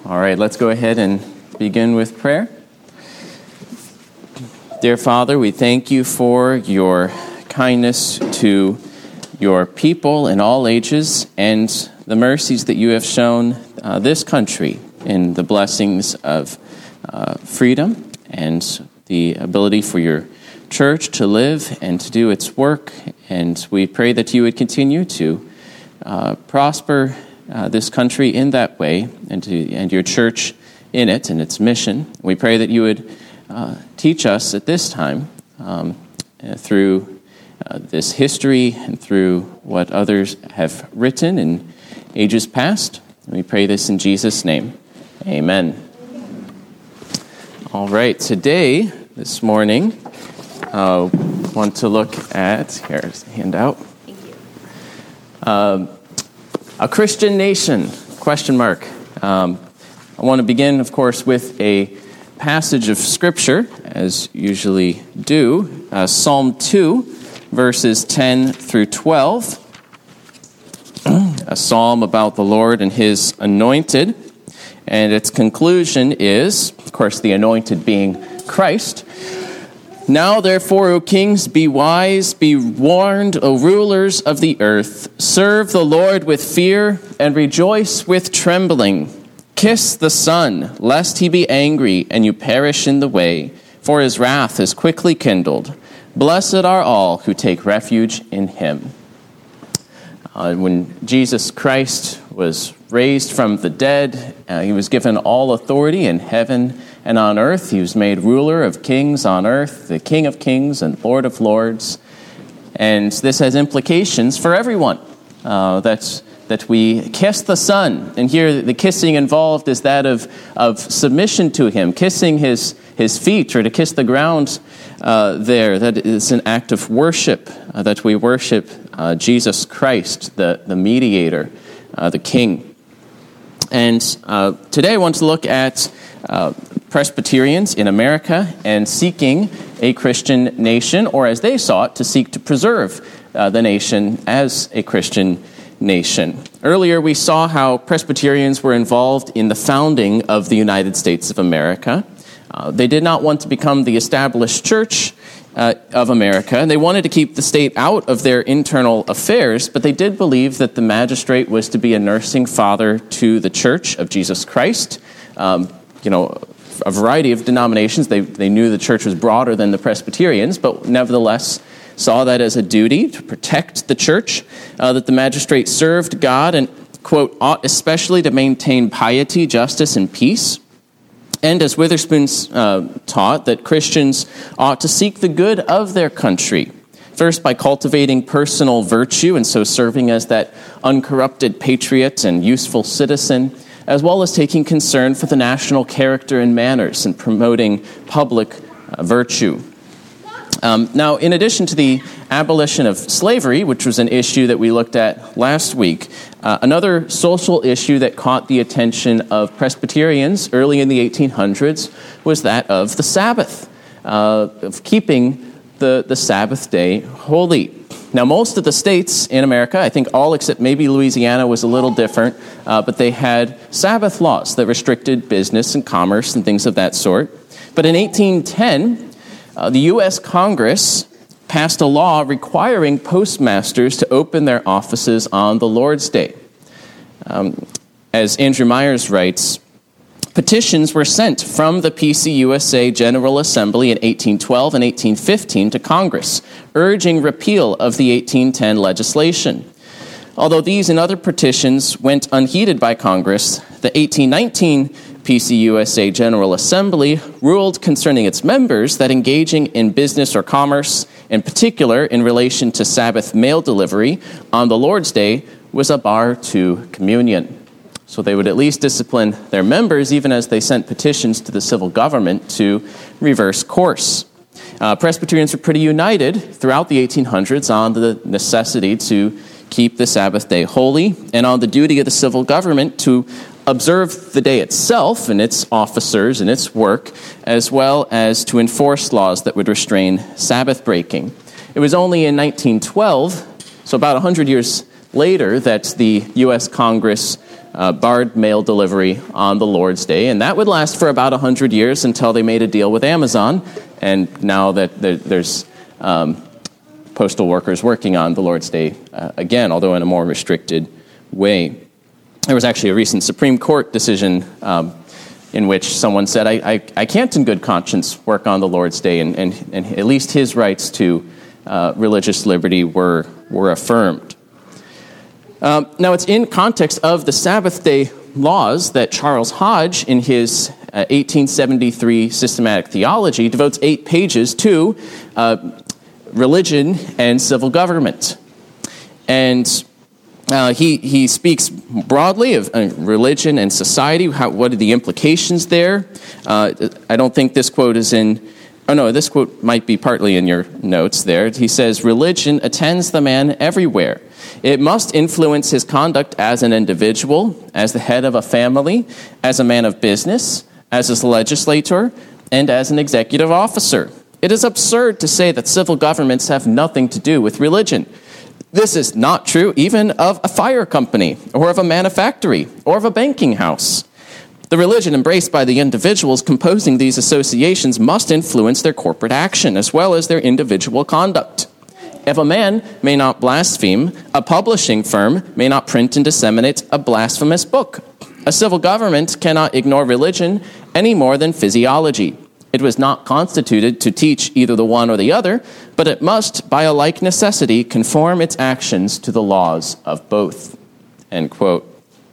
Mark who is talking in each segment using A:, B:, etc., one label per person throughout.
A: All right, let's go ahead and begin with prayer. Dear Father, we thank you for your kindness to your people in all ages and the mercies that you have shown this country in the blessings of freedom and the ability for your church to live and to do its work. And we pray that you would continue to prosper this country in that way and your church in it and its mission. We pray that you would teach us at this time through this history and through what others have written in ages past. We pray this in Jesus' name. Amen. All right, this morning, I want to look at, here's the handout. Thank you. A Christian nation, question mark. I want to begin, of course, with a passage of Scripture, as usually do, Psalm 2, verses 10 through 12. A psalm about the Lord and His anointed. And its conclusion is, of course, the anointed being Christ. Now, therefore, O kings, be wise, be warned, O rulers of the earth. Serve the Lord with fear and rejoice with trembling. Kiss the Son, lest he be angry and you perish in the way, for his wrath is quickly kindled. Blessed are all who take refuge in him. When Jesus Christ was raised from the dead, he was given all authority in heaven and on earth. He was made ruler of kings on earth, the King of kings and Lord of lords. And this has implications for everyone, that we kiss the Son. And here the kissing involved is that of submission to him, kissing his feet, or to kiss the ground there. That is an act of worship, that we worship Jesus Christ, the mediator, the King. And today I want to look at Presbyterians in America and seeking a Christian nation, or as they sought, to seek to preserve the nation as a Christian nation. Earlier we saw how Presbyterians were involved in the founding of the United States of America. They did not want to become the established church of America. They wanted to keep the state out of their internal affairs, but they did believe that the magistrate was to be a nursing father to the Church of Jesus Christ. A variety of denominations. They knew the church was broader than the Presbyterians, but nevertheless saw that as a duty to protect the church, that the magistrate served God and, quote, ought especially to maintain piety, justice, and peace. And as Witherspoon taught, that Christians ought to seek the good of their country, first by cultivating personal virtue and so serving as that uncorrupted patriot and useful citizen, as well as taking concern for the national character and manners and promoting public virtue. Now, in addition to the abolition of slavery, which was an issue that we looked at last week, another social issue that caught the attention of Presbyterians early in the 1800s was that of the Sabbath, of keeping the Sabbath day holy. Now, most of the states in America, I think all except maybe Louisiana was a little different, but they had Sabbath laws that restricted business and commerce and things of that sort. But in 1810, the U.S. Congress passed a law requiring postmasters to open their offices on the Lord's Day. As Andrew Myers writes, petitions were sent from the PCUSA General Assembly in 1812 and 1815 to Congress, urging repeal of the 1810 legislation. Although these and other petitions went unheeded by Congress, the 1819 PCUSA General Assembly ruled concerning its members that engaging in business or commerce, in particular in relation to Sabbath mail delivery on the Lord's Day, was a bar to communion. So they would at least discipline their members, even as they sent petitions to the civil government to reverse course. Presbyterians were pretty united throughout the 1800s on the necessity to keep the Sabbath day holy and on the duty of the civil government to observe the day itself and its officers and its work, as well as to enforce laws that would restrain Sabbath breaking. It was only in 1912, so about 100 years later, that the U.S. Congress barred mail delivery on the Lord's Day, and that would last for about 100 years until they made a deal with Amazon, and now that there's postal workers working on the Lord's Day again, although in a more restricted way. There was actually a recent Supreme Court decision in which someone said, I can't in good conscience work on the Lord's Day, and at least his rights to religious liberty were affirmed. Now, it's in context of the Sabbath day laws that Charles Hodge, in his 1873 systematic theology, devotes 8 pages to religion and civil government. And he speaks broadly of religion and society, what are the implications there. I don't think this quote is in... Oh, no, this quote might be partly in your notes there. He says, "Religion attends the man everywhere. It must influence his conduct as an individual, as the head of a family, as a man of business, as a legislator, and as an executive officer. It is absurd to say that civil governments have nothing to do with religion. This is not true even of a fire company, or of a manufactory, or of a banking house. The religion embraced by the individuals composing these associations must influence their corporate action as well as their individual conduct. If a man may not blaspheme, a publishing firm may not print and disseminate a blasphemous book. A civil government cannot ignore religion any more than physiology. It was not constituted to teach either the one or the other, but it must, by a like necessity, conform its actions to the laws of both." End quote.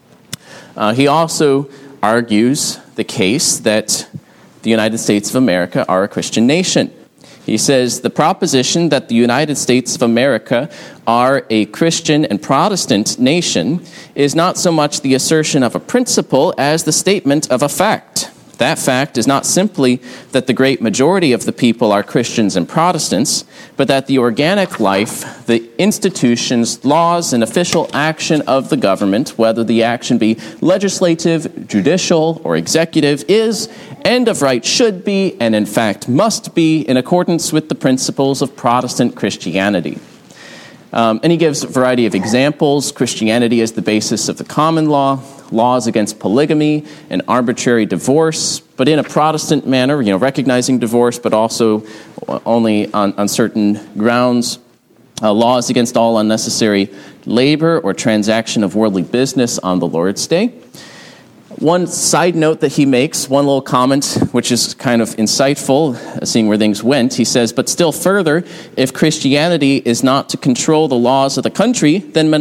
A: He also argues the case that the United States of America are a Christian nation. He says the proposition that the United States of America are a Christian and Protestant nation is not so much the assertion of a principle as the statement of a fact. That fact is not simply that the great majority of the people are Christians and Protestants, but that the organic life, the institutions, laws, and official action of the government, whether the action be legislative, judicial, or executive, is, and of right should be, and in fact must be, in accordance with the principles of Protestant Christianity. And he gives a variety of examples. Christianity is the basis of the common law, laws against polygamy and arbitrary divorce, but in a Protestant manner, recognizing divorce, but also only on certain grounds. Laws against all unnecessary labor or transaction of worldly business on the Lord's Day. One side note that he makes, one little comment, which is kind of insightful, seeing where things went. He says, "But still further, if Christianity is not to control the laws of the country, then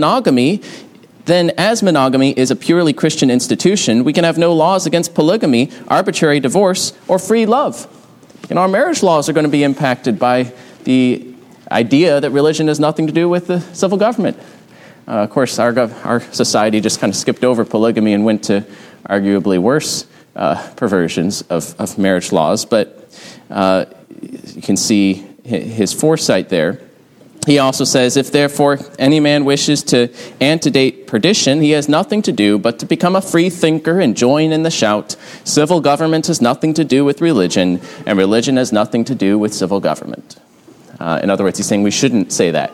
A: as monogamy is a purely Christian institution, we can have no laws against polygamy, arbitrary divorce, or free love. And our marriage laws are going to be impacted by the idea that religion has nothing to do with the civil government." Of course, our society just kind of skipped over polygamy and went to arguably worse perversions of marriage laws, but you can see his foresight there. He also says, "If therefore any man wishes to antedate perdition, he has nothing to do but to become a free thinker and join in the shout, 'Civil government has nothing to do with religion, and religion has nothing to do with civil government.'" In other words, he's saying we shouldn't say that.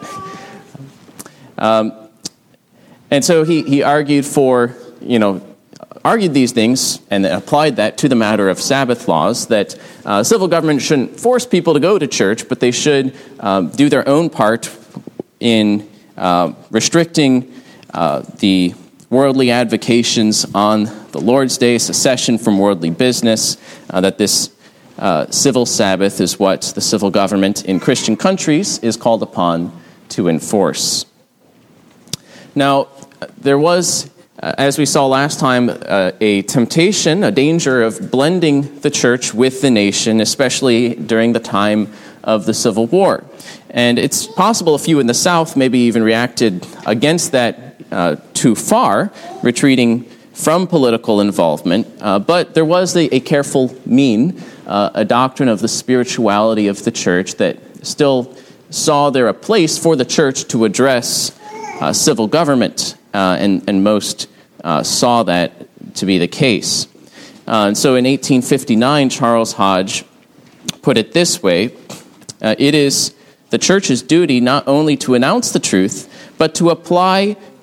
A: And so he argued argued these things and applied that to the matter of Sabbath laws, that civil government shouldn't force people to go to church, but they should do their own part in restricting the worldly avocations on the Lord's Day, secession from worldly business, that this civil Sabbath is what the civil government in Christian countries is called upon to enforce. Now, there was, as we saw last time, a temptation, a danger of blending the church with the nation, especially during the time of the Civil War. And it's possible a few in the South maybe even reacted against that too far, retreating from political involvement. But there was a careful mean, a doctrine of the spirituality of the church that still saw there a place for the church to address civil government, and most saw that to be the case. And so in 1859, Charles Hodge put it this way: "It is the church's duty not only to announce the truth, but to apply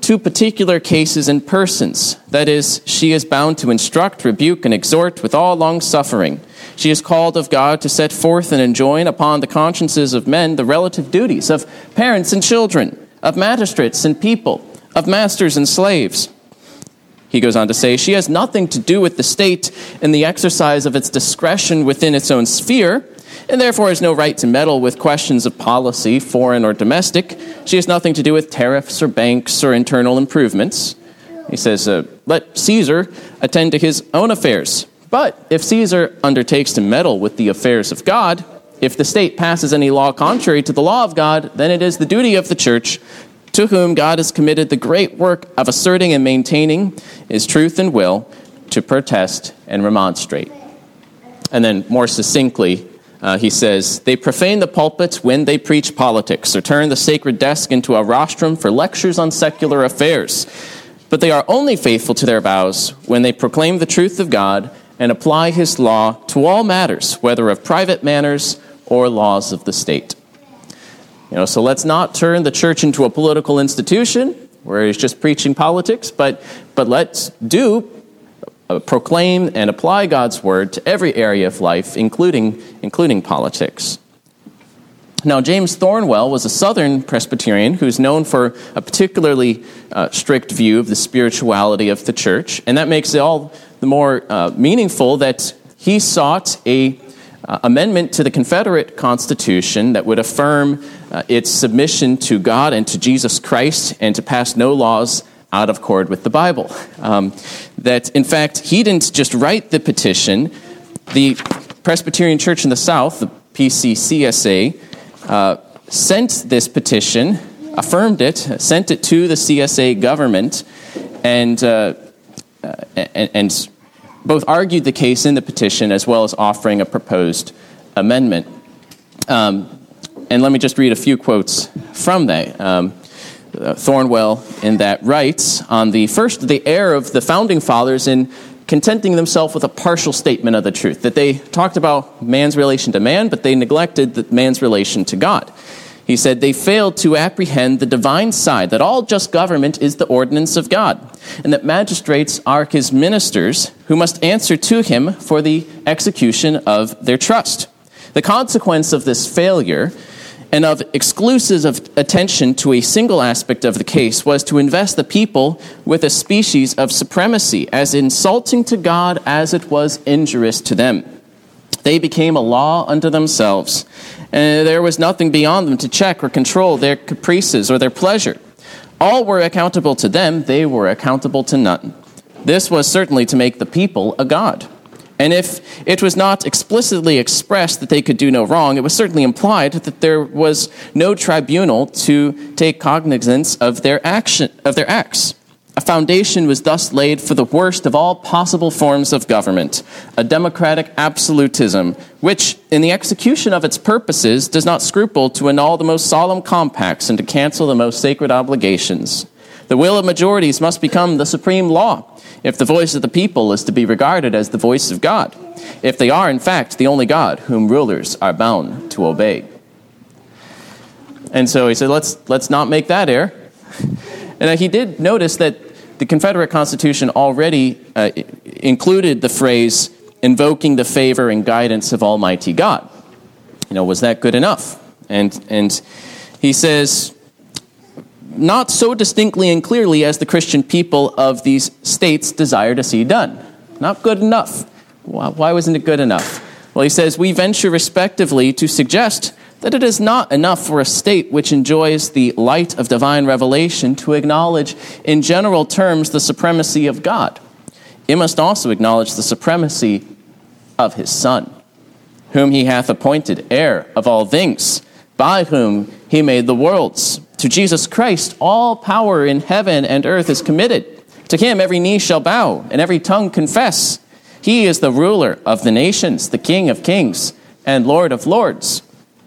A: to particular cases and persons. That is, she is bound to instruct, rebuke, and exhort with all long-suffering. She is called of God to set forth and enjoin upon the consciences of men the relative duties of parents and children, of magistrates and people, of masters and slaves. He goes on to say, she has nothing to do with the state in the exercise of its discretion within its own sphere, and therefore has no right to meddle with questions of policy, foreign or domestic. She has nothing to do with tariffs or banks or internal improvements. He says, let Caesar attend to his own affairs. But if Caesar undertakes to meddle with the affairs of God, if the state passes any law contrary to the law of God, then it is the duty of the church, to whom God has committed the great work of asserting and maintaining his truth and will, to protest and remonstrate. And then more succinctly, he says, they profane the pulpits when they preach politics, or turn the sacred desk into a rostrum for lectures on secular affairs. But they are only faithful to their vows when they proclaim the truth of God and apply his law to all matters, whether of private manners or laws of the state. So let's not turn the church into a political institution where it's just preaching politics, but let's proclaim and apply God's word to every area of life, including politics. Now, James Thornwell was a Southern Presbyterian who's known for a particularly strict view of the spirituality of the church, and that makes it all the more meaningful that he sought a amendment to the Confederate Constitution that would affirm its submission to God and to Jesus Christ and to pass no laws out of accord with the Bible. That, in fact, he didn't just write the petition. The Presbyterian Church in the South, the PCCSA, sent this petition, affirmed it, sent it to the CSA government, and both argued the case in the petition as well as offering a proposed amendment. And let me just read a few quotes from that. Thornwell in that writes, on the error of the founding fathers in contenting themselves with a partial statement of the truth, that they talked about man's relation to man, but they neglected man's relation to God. He said, they failed to apprehend the divine side, that all just government is the ordinance of God, and that magistrates are his ministers who must answer to him for the execution of their trust. The consequence of this failure and of exclusive attention to a single aspect of the case was to invest the people with a species of supremacy, as insulting to God as it was injurious to them. They became a law unto themselves, and there was nothing beyond them to check or control their caprices or their pleasure. All were accountable to them, they were accountable to none. This was certainly to make the people a god. And if it was not explicitly expressed that they could do no wrong, it was certainly implied that there was no tribunal to take cognizance of their acts. A foundation was thus laid for the worst of all possible forms of government, a democratic absolutism, which, in the execution of its purposes, does not scruple to annul the most solemn compacts and to cancel the most sacred obligations. The will of majorities must become the supreme law, if the voice of the people is to be regarded as the voice of God, if they are, in fact, the only God whom rulers are bound to obey. And so he said, let's not make that error. And he did notice that the Confederate Constitution already included the phrase, invoking the favor and guidance of Almighty God. Was that good enough? And he says, not so distinctly and clearly as the Christian people of these states desire to see done. Not good enough. Why wasn't it good enough? Well, he says, we venture respectively to suggest that it is not enough for a state which enjoys the light of divine revelation to acknowledge in general terms the supremacy of God. It must also acknowledge the supremacy of his Son, whom he hath appointed heir of all things, by whom he made the worlds. To Jesus Christ, all power in heaven and earth is committed. To him every knee shall bow, and every tongue confess. He is the ruler of the nations, the King of kings, and Lord of lords.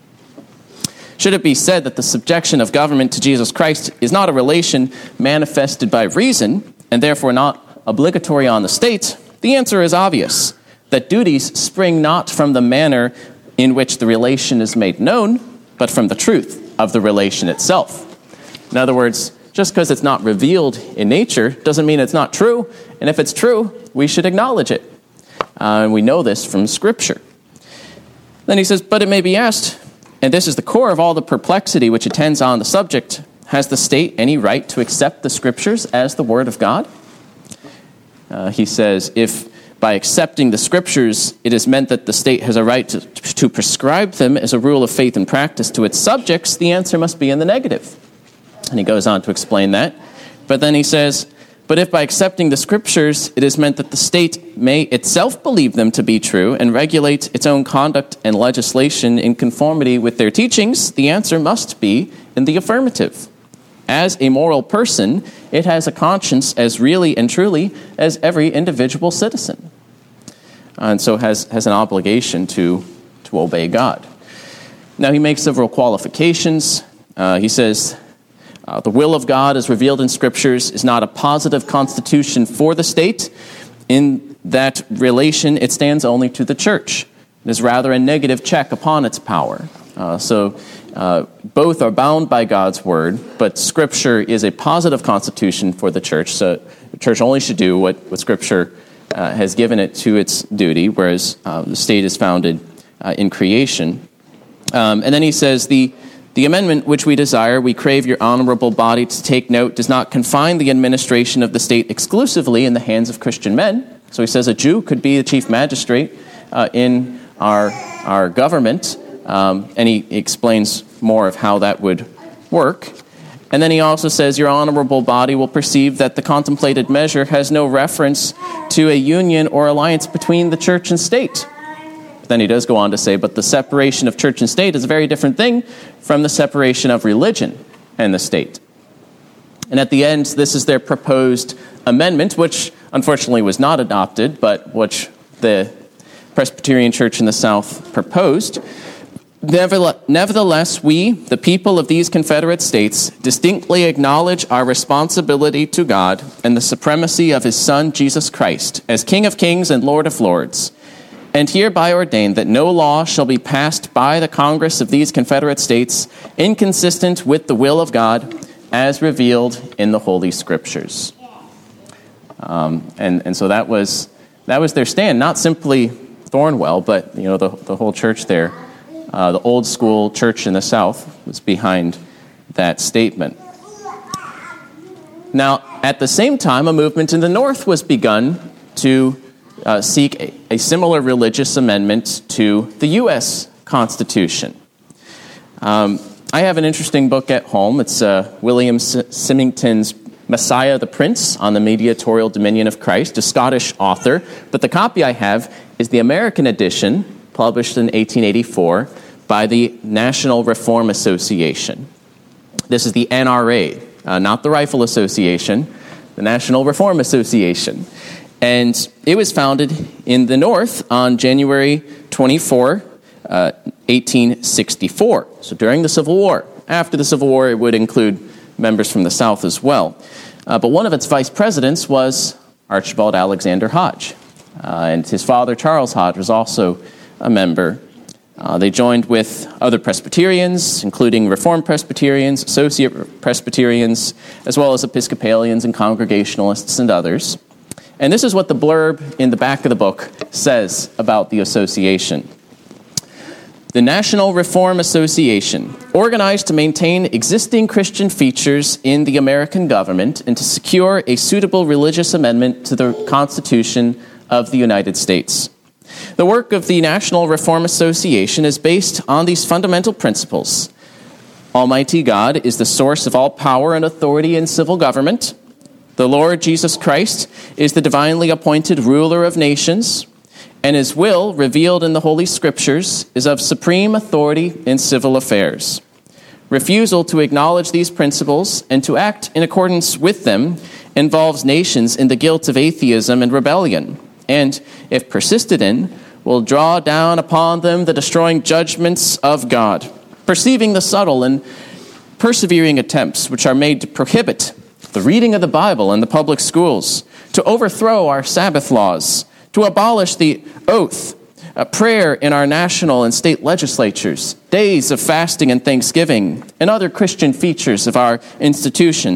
A: Should it be said that the subjection of government to Jesus Christ is not a relation manifested by reason, and therefore not obligatory on the state, the answer is obvious, that duties spring not from the manner in which the relation is made known, but from the truth of the relation itself. In other words, Just because it's not revealed in nature doesn't mean it's not true. And if it's true, we should acknowledge it. And we know this from Scripture. Then he says, but it may be asked, and this is the core of all the perplexity which attends on the subject, has the state any right to accept the Scriptures as the Word of God? He says, if by accepting the Scriptures it is meant that the state has a right to prescribe them as a rule of faith and practice to its subjects, the answer must be in the negative. And he goes on to explain that. But then he says, but if by accepting the Scriptures it is meant that the state may itself believe them to be true and regulate its own conduct and legislation in conformity with their teachings, the answer must be in the affirmative. As a moral person, it has a conscience as really and truly as every individual citizen, and so has an obligation to obey God. Now, he makes several qualifications. He says, the will of God as revealed in Scriptures is not a positive constitution for the state. In that relation, it stands only to the church. It is rather a negative check upon its power. So both are bound by God's word, but Scripture is a positive constitution for the church. So the church only should do what Scripture has given it to its duty, whereas the state is founded in creation. And then he says, the amendment which we desire, we crave your honorable body to take note, does not confine the administration of the state exclusively in the hands of Christian men. So he says a Jew could be the chief magistrate in our government. And he explains more of how that would work. And then he also says, your honorable body will perceive that the contemplated measure has no reference to a union or alliance between the church and state. Then he does go on to say, but the separation of church and state is a very different thing from the separation of religion and the state. And at the end, this is their proposed amendment, which unfortunately was not adopted, but which the Presbyterian Church in the South proposed. Nevertheless, we, the people of these Confederate States, distinctly acknowledge our responsibility to God and the supremacy of His Son, Jesus Christ, as King of Kings and Lord of Lords, and hereby ordain that no law shall be passed by the Congress of these Confederate States inconsistent with the will of God as revealed in the Holy Scriptures. And so that was their stand, not simply Thornwell, but the whole church there. The old school church in the South was behind that statement. Now, at the same time, a movement in the North was begun to seek a similar religious amendment to the U.S. Constitution. I have an interesting book at home. It's William Symington's Messiah the Prince on the Mediatorial Dominion of Christ, a Scottish author. But the copy I have is the American edition, published in 1884 by the National Reform Association. This is the NRA, not the Rifle Association, the National Reform Association. And it was founded in the North on January 24, 1864. So during the Civil War. After the Civil War, it would include members from the South as well. But one of its vice presidents was Archibald Alexander Hodge. And his father, Charles Hodge, was also a member. They joined with other Presbyterians, including Reformed Presbyterians, Associate Presbyterians, as well as Episcopalians and Congregationalists and others. And this is what the blurb in the back of the book says about the association. The National Reform Association, organized to maintain existing Christian features in the American government and to secure a suitable religious amendment to the Constitution of the United States. The work of the National Reform Association is based on these fundamental principles. Almighty God is the source of all power and authority in civil government. The Lord Jesus Christ is the divinely appointed ruler of nations, and His will, revealed in the Holy Scriptures, is of supreme authority in civil affairs. Refusal to acknowledge these principles and to act in accordance with them involves nations in the guilt of atheism and rebellion, and, if persisted in, will draw down upon them the destroying judgments of God, perceiving the subtle and persevering attempts which are made to prohibit the reading of the Bible in the public schools, to overthrow our Sabbath laws, to abolish the oath, prayer in our national and state legislatures, days of fasting and thanksgiving, and other Christian features of our institutions,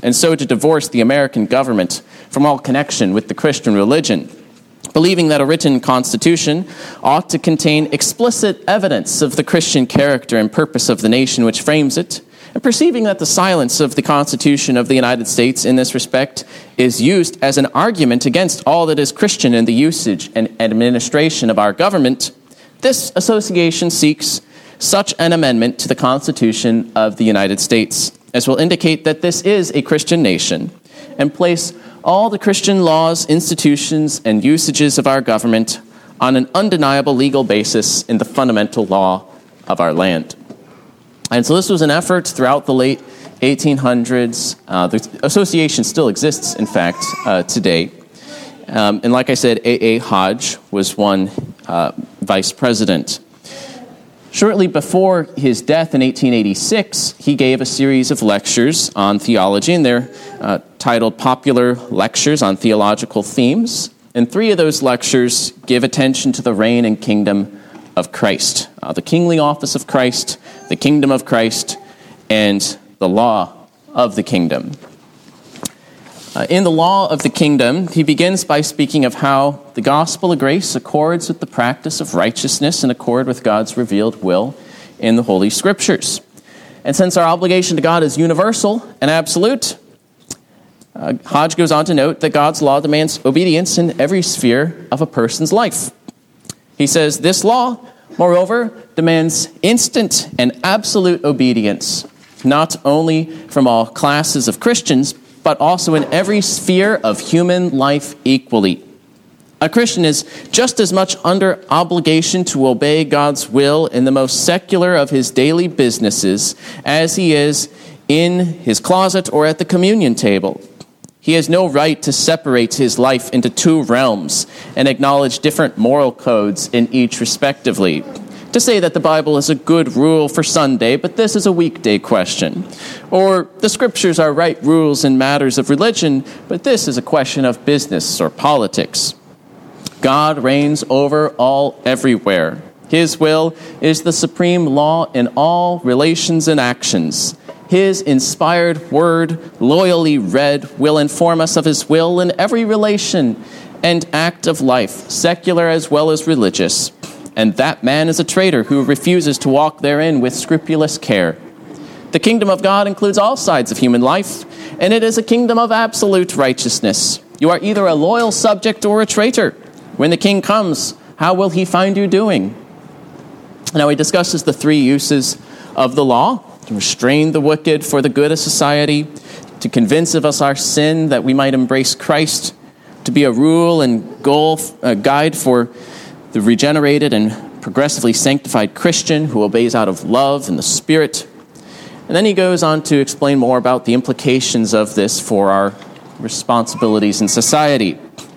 A: and so to divorce the American government from all connection with the Christian religion, believing that a written constitution ought to contain explicit evidence of the Christian character and purpose of the nation which frames it, and perceiving that the silence of the Constitution of the United States in this respect is used as an argument against all that is Christian in the usage and administration of our government, this association seeks such an amendment to the Constitution of the United States as will indicate that this is a Christian nation and place all the Christian laws, institutions, and usages of our government on an undeniable legal basis in the fundamental law of our land. And so this was an effort throughout the late 1800s. The association still exists, in fact, today. And like I said, A.A. Hodge was one vice president. Shortly before his death in 1886, he gave a series of lectures on theology, and they're titled Popular Lectures on Theological Themes. And 3 of those lectures give attention to the reign and kingdom of Christ, the kingly office of Christ, the kingdom of Christ, and the law of the kingdom. In the law of the kingdom, he begins by speaking of how the gospel of grace accords with the practice of righteousness in accord with God's revealed will in the Holy Scriptures. And since our obligation to God is universal and absolute, Hodge goes on to note that God's law demands obedience in every sphere of a person's life. He says, this law, moreover, demands instant and absolute obedience, not only from all classes of Christians, but also in every sphere of human life equally. A Christian is just as much under obligation to obey God's will in the most secular of his daily businesses as he is in his closet or at the communion table. He has no right to separate his life into 2 realms and acknowledge different moral codes in each respectively. To say that the Bible is a good rule for Sunday, but this is a weekday question. Or the Scriptures are right rules in matters of religion, but this is a question of business or politics. God reigns over all everywhere. His will is the supreme law in all relations and actions. His inspired word, loyally read, will inform us of his will in every relation and act of life, secular as well as religious. And that man is a traitor who refuses to walk therein with scrupulous care. The kingdom of God includes all sides of human life, and it is a kingdom of absolute righteousness. You are either a loyal subject or a traitor. When the king comes, how will he find you doing? Now he discusses the 3 uses of the law: to restrain the wicked for the good of society, to convince of us our sin that we might embrace Christ, to be a rule and goal, guide for the regenerated and progressively sanctified Christian who obeys out of love and the Spirit. And then he goes on to explain more about the implications of this for our responsibilities in society.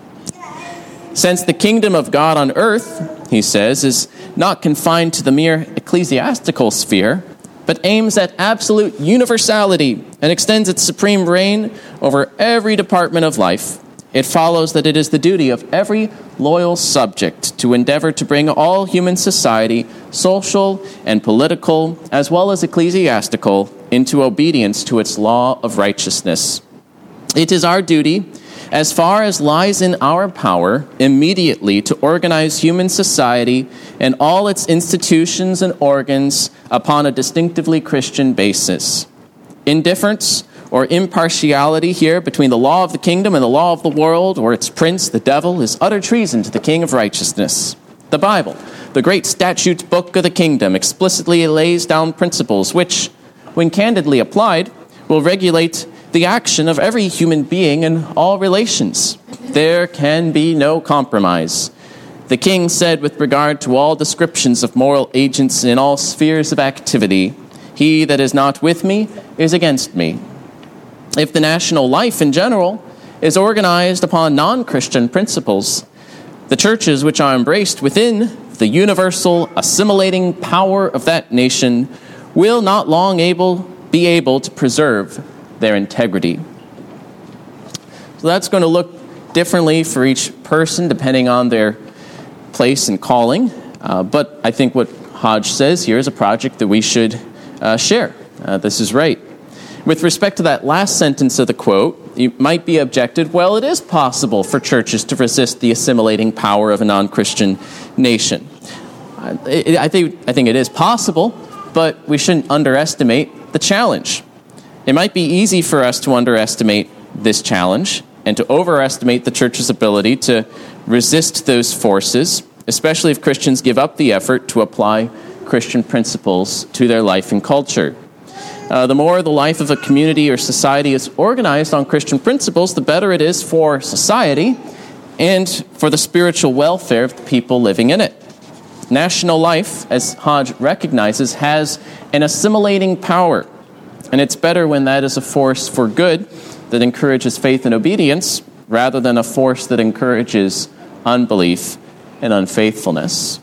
A: Since the kingdom of God on earth, he says, is not confined to the mere ecclesiastical sphere, but aims at absolute universality and extends its supreme reign over every department of life, it follows that it is the duty of every loyal subject to endeavor to bring all human society, social and political, as well as ecclesiastical, into obedience to its law of righteousness. It is our duty, as far as lies in our power, immediately to organize human society and all its institutions and organs upon a distinctively Christian basis. Indifference or impartiality here between the law of the kingdom and the law of the world, or its prince, the devil, is utter treason to the King of righteousness. The Bible, the great statute book of the kingdom, explicitly lays down principles which, when candidly applied, will regulate the action of every human being in all relations. There can be no compromise. The king said with regard to all descriptions of moral agents in all spheres of activity, "He that is not with me is against me." If the national life in general is organized upon non-Christian principles, the churches which are embraced within the universal assimilating power of that nation will not long be able to preserve their integrity. So that's going to look differently for each person depending on their place and calling. But I think what Hodge says here is a project that we should share. This is right. With respect to that last sentence of the quote, you might be objected, well, it is possible for churches to resist the assimilating power of a non-Christian nation. I think it is possible, but we shouldn't underestimate the challenge. It might be easy for us to underestimate this challenge and to overestimate the church's ability to resist those forces, especially if Christians give up the effort to apply Christian principles to their life and culture. The more the life of a community or society is organized on Christian principles, the better it is for society and for the spiritual welfare of the people living in it. National life, as Hodge recognizes, has an assimilating power, and it's better when that is a force for good that encourages faith and obedience rather than a force that encourages unbelief and unfaithfulness.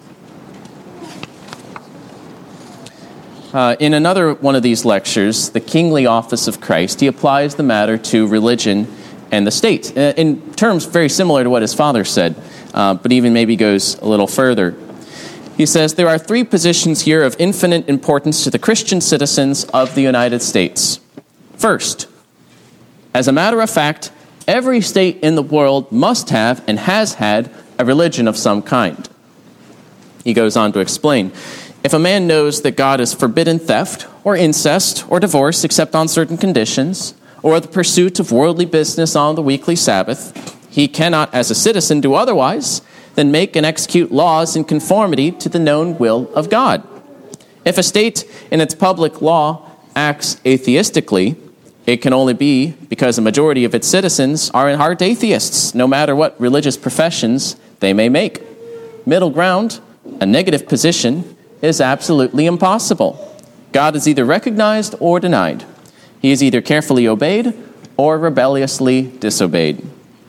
A: In another one of these lectures, The Kingly Office of Christ, he applies the matter to religion and the state, in terms very similar to what his father said, but even maybe goes a little further. He says, there are three positions here of infinite importance to the Christian citizens of the United States. First, as a matter of fact, every state in the world must have and has had a religion of some kind. He goes on to explain, if a man knows that God has forbidden theft or incest or divorce except on certain conditions, or the pursuit of worldly business on the weekly Sabbath, he cannot, as a citizen, do otherwise than make and execute laws in conformity to the known will of God. If a state in its public law acts atheistically, it can only be because a majority of its citizens are in heart atheists, no matter what religious professions they may make. Middle ground, a negative position, is absolutely impossible. God is either recognized or denied. He is either carefully obeyed or rebelliously disobeyed.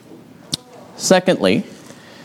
A: Second,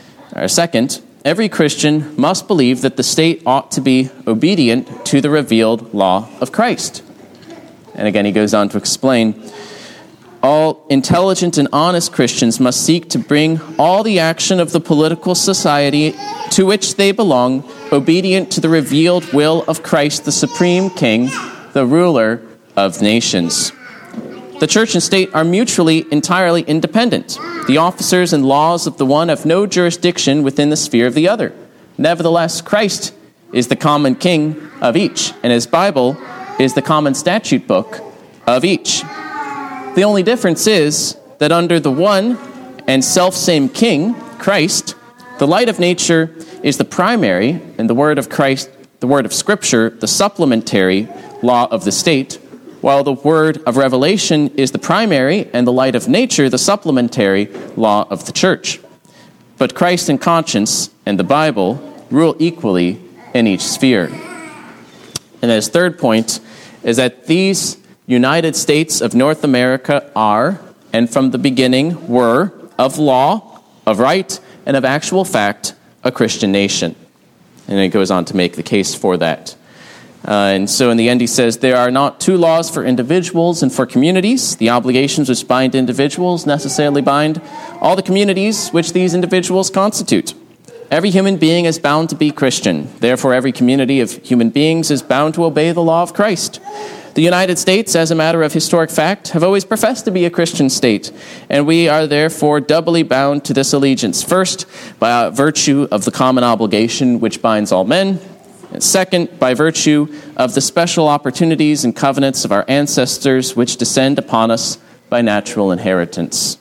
A: every Christian must believe that the state ought to be obedient to the revealed law of Christ. And again, he goes on to explain, all intelligent and honest Christians must seek to bring all the action of the political society to which they belong obedient to the revealed will of Christ, the supreme King, the ruler of nations. The church and state are mutually entirely independent. The officers and laws of the one have no jurisdiction within the sphere of the other. Nevertheless, Christ is the common king of each, and his Bible is the common statute book of each. The only difference is that under the one and self-same king, Christ, the light of nature is the primary, and the word of Christ, the word of Scripture, the supplementary law of the state, while the word of revelation is the primary and the light of nature, the supplementary law of the church. But Christ and conscience and the Bible rule equally in each sphere. And his third point is that these United States of North America are, and from the beginning were, of law, of right, and of actual fact, a Christian nation. And it goes on to make the case for that. And so in the end he says, there are not two laws for individuals and for communities. The obligations which bind individuals necessarily bind all the communities which these individuals constitute. Every human being is bound to be Christian. Therefore, every community of human beings is bound to obey the law of Christ. The United States, as a matter of historic fact, have always professed to be a Christian state, and we are therefore doubly bound to this allegiance. First, by virtue of the common obligation which binds all men, and second, by virtue of the special opportunities and covenants of our ancestors which descend upon us by natural inheritance.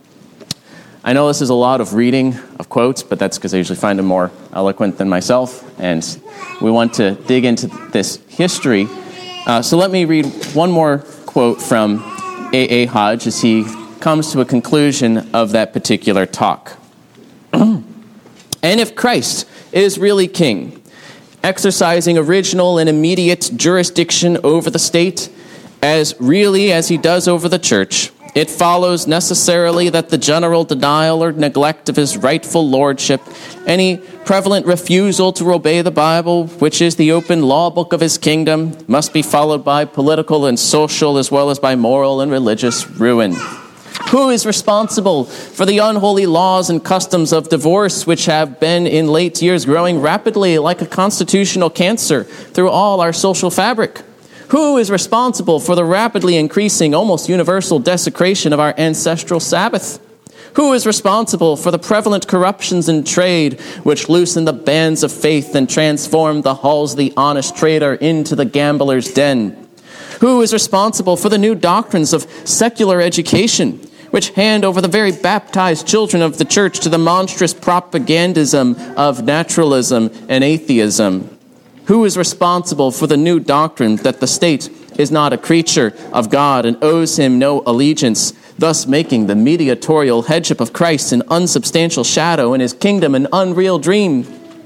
A: I know this is a lot of reading of quotes, but that's because I usually find them more eloquent than myself, and we want to dig into this history. So let me read one more quote from A.A. Hodge as he comes to a conclusion of that particular talk. And if Christ is really king, exercising original and immediate jurisdiction over the state as really as he does over the church, it follows necessarily that the general denial or neglect of his rightful lordship, any prevalent refusal to obey the Bible, which is the open law book of his kingdom, must be followed by political and social as well as by moral and religious ruin. Who is responsible for the unholy laws and customs of divorce which have been in late years growing rapidly like a constitutional cancer through all our social fabric? Who is responsible for the rapidly increasing, almost universal desecration of our ancestral Sabbath? Who is responsible for the prevalent corruptions in trade, which loosen the bands of faith and transform the halls of the honest trader into the gambler's den? Who is responsible for the new doctrines of secular education, which hand over the very baptized children of the church to the monstrous propagandism of naturalism and atheism? Who is responsible for the new doctrine that the state is not a creature of God and owes him no allegiance, thus making the mediatorial headship of Christ an unsubstantial shadow and his kingdom an unreal dream?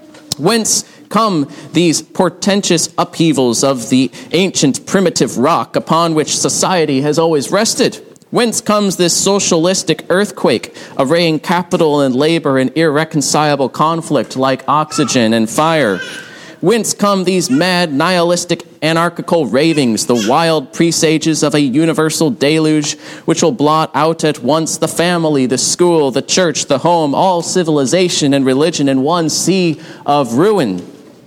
A: Whence come these portentous upheavals of the ancient primitive rock upon which society has always rested? Whence comes this socialistic earthquake, arraying capital and labor in irreconcilable conflict like oxygen and fire? Whence come these mad, nihilistic, anarchical ravings, the wild presages of a universal deluge, which will blot out at once the family, the school, the church, the home, all civilization and religion in one sea of ruin?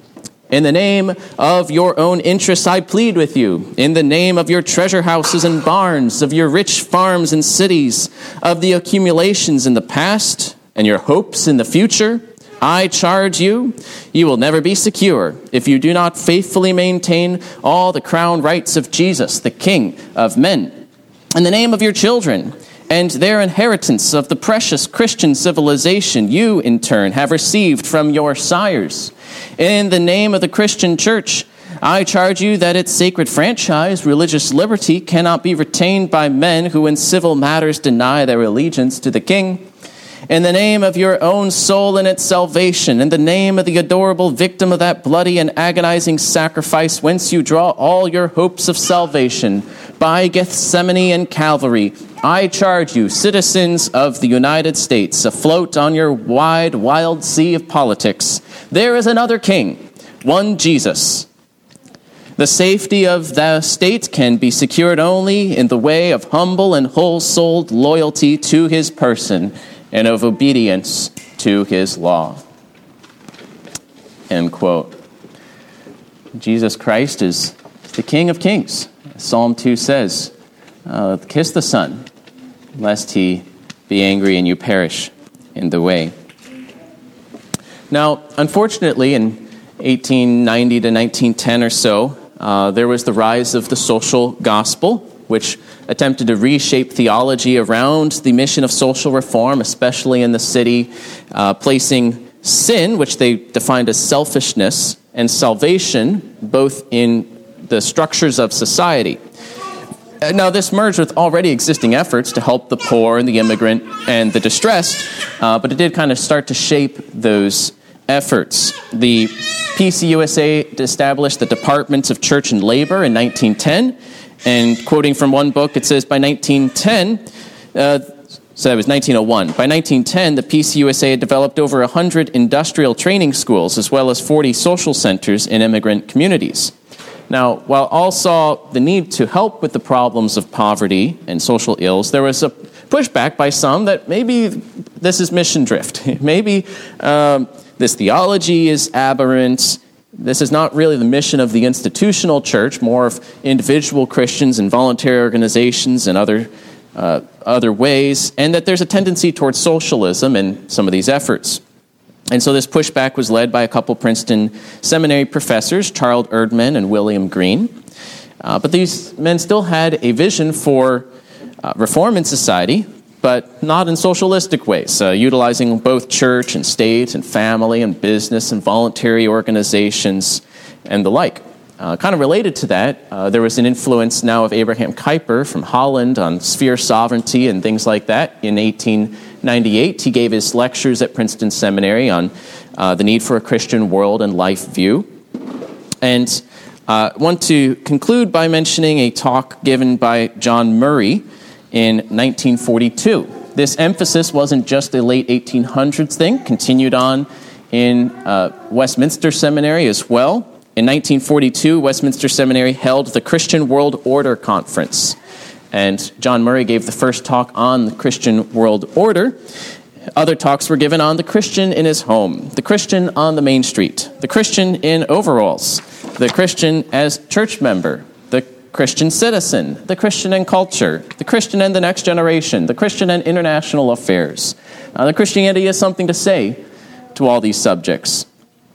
A: In the name of your own interests, I plead with you. In the name of your treasure houses and barns, of your rich farms and cities, of the accumulations in the past and your hopes in the future, I charge you, you will never be secure if you do not faithfully maintain all the crown rights of Jesus, the King of men. In the name of your children and their inheritance of the precious Christian civilization you, in turn, have received from your sires. In the name of the Christian church, I charge you that its sacred franchise, religious liberty, cannot be retained by men who in civil matters deny their allegiance to the king. In the name of your own soul and its salvation, in the name of the adorable victim of that bloody and agonizing sacrifice whence you draw all your hopes of salvation, by Gethsemane and Calvary, I charge you, citizens of the United States, afloat on your wide, wild sea of politics, there is another king, one Jesus. The safety of the state can be secured only in the way of humble and whole-souled loyalty to his person, and of obedience to his law. End quote. Jesus Christ is the King of Kings. Psalm 2 says, kiss the Son, lest he be angry and you perish in the way. Now, unfortunately, in 1890 to 1910 or so, there was the rise of the social gospel, which attempted to reshape theology around the mission of social reform, especially in the city, placing sin, which they defined as selfishness, and salvation, both in the structures of society. Now, this merged with already existing efforts to help the poor and the immigrant and the distressed, but it did kind of start to shape those efforts. The PCUSA established the Department of Church and Labor in 1910, and quoting from one book, it says by 1910, so that was 1901. By 1910, the PCUSA had developed over 100 industrial training schools, as well as 40 social centers in immigrant communities. Now, while all saw the need to help with the problems of poverty and social ills, there was a pushback by some that maybe this is mission drift. Maybe this theology is aberrant. This is not really the mission of the institutional church, more of individual Christians and voluntary organizations and other ways, and that there's a tendency towards socialism in some of these efforts. And so this pushback was led by a couple Princeton seminary professors, Charles Erdman and William Green. But these men still had a vision for reform in society, but not in socialistic ways, utilizing both church and state and family and business and voluntary organizations and the like. Kind of related to that, there was an influence now of Abraham Kuyper from Holland on sphere sovereignty and things like that. In 1898, he gave his lectures at Princeton Seminary on the need for a Christian world and life view. And I want to conclude by mentioning a talk given by John Murray in 1942. This emphasis wasn't just a late 1800s thing, continued on in Westminster Seminary as well. In 1942, Westminster Seminary held the Christian World Order Conference, and John Murray gave the first talk on the Christian World Order. Other talks were given on the Christian in his home, the Christian on the main street, the Christian in overalls, the Christian as church member, the Christian citizen, the Christian and culture, the Christian and the next generation, the Christian and international affairs. The Christianity has something to say to all these subjects.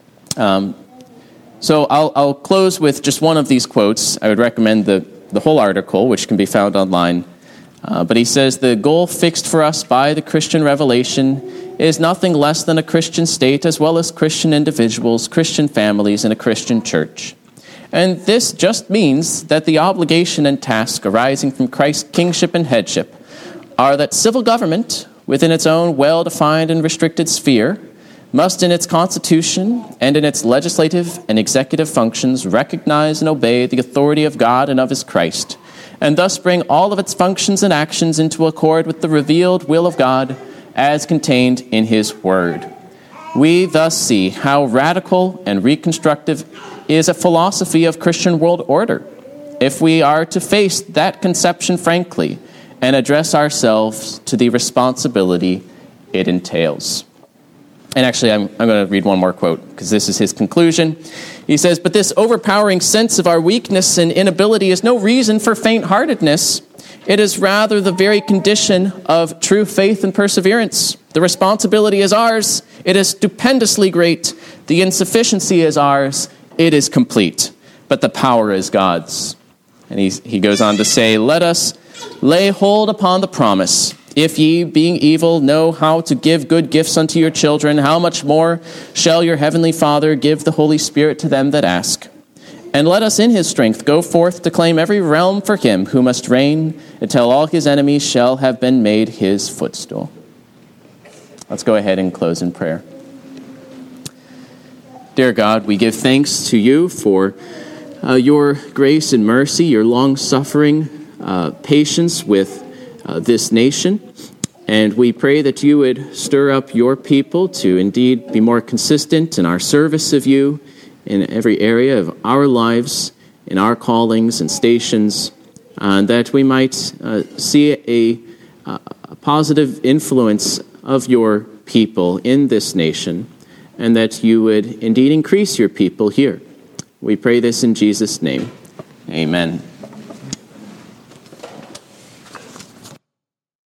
A: So I'll close with just one of these quotes. I would recommend the whole article, which can be found online. But he says, the goal fixed for us by the Christian revelation is nothing less than a Christian state, as well as Christian individuals, Christian families, and a Christian church. And this just means that the obligation and task arising from Christ's kingship and headship are that civil government, within its own well-defined and restricted sphere, must in its constitution and in its legislative and executive functions recognize and obey the authority of God and of his Christ, and thus bring all of its functions and actions into accord with the revealed will of God as contained in his word. We thus see how radical and reconstructive is a philosophy of Christian world order, if we are to face that conception frankly and address ourselves to the responsibility it entails. And actually, I'm going to read one more quote, because this is his conclusion. He says, but this overpowering sense of our weakness and inability is no reason for faint-heartedness. It is rather the very condition of true faith and perseverance. The responsibility is ours. It is stupendously great. The insufficiency is ours. It is complete. But the power is God's. And he goes on to say, let us lay hold upon the promise. If ye, being evil, know how to give good gifts unto your children, how much more shall your heavenly Father give the Holy Spirit to them that ask? And let us in his strength go forth to claim every realm for him who must reign until all his enemies shall have been made his footstool. Let's go ahead and close in prayer. Dear God, we give thanks to you for your grace and mercy, your long-suffering patience with this nation. And we pray that you would stir up your people to indeed be more consistent in our service of you in every area of our lives, in our callings and stations, that we might see a positive influence of your people in this nation, and that you would indeed increase your people here. We pray this in Jesus' name. Amen.